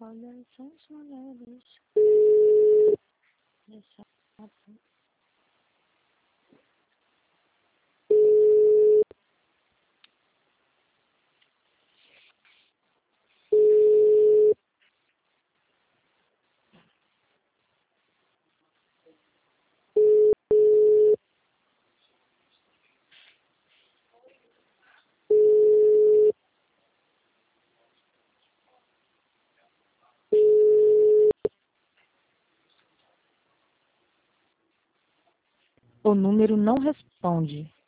Olha, são as mulheres. Deixa eu... O número não responde.